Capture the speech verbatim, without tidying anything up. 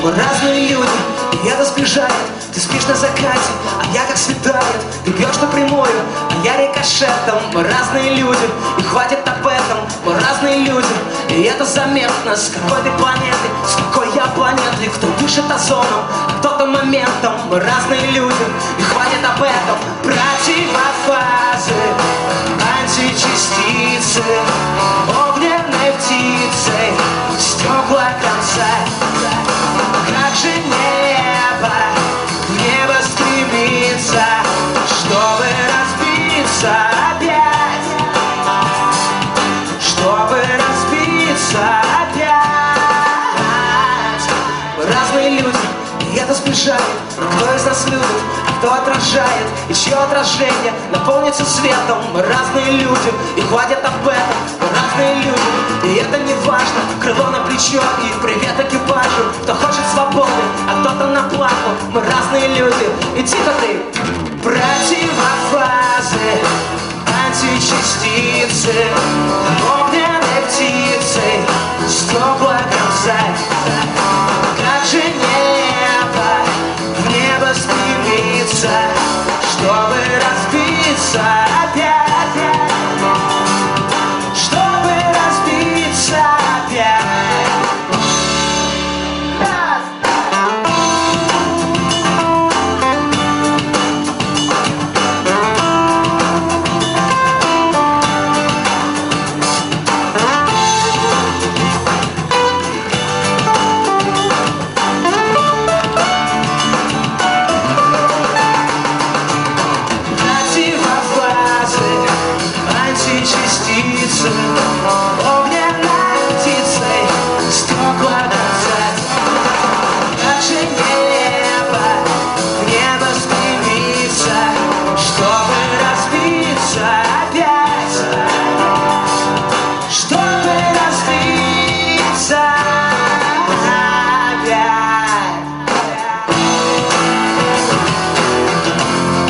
Мы разные люди, и это сближает. Ты спишь на закате, а я как светает. Ты бьешь напрямую, а я рикошетом. Мы разные люди, и хватит об этом. Мы разные люди, и это заметно. С какой ты планеты, с какой я планеты. Кто дышит озоном, а кто-то моментом. Мы разные люди, и хватит об этом. Противофазы, античастицы, огненной птицей, стекла конца. Как же небо, в небо стремится, чтобы разбиться опять, чтобы разбиться опять. Мы разные люди, и это сближает. Но кто из нас любит, а кто отражает, и чье отражение наполнится светом. Мы разные люди, и хватит об этом. Мы разные люди, и это не важно. Крыло на плечо и привет экипажу. Кто хочет свободы, а кто-то на плаху. Мы разные люди, и тихо ты. Противофазы, античастицы,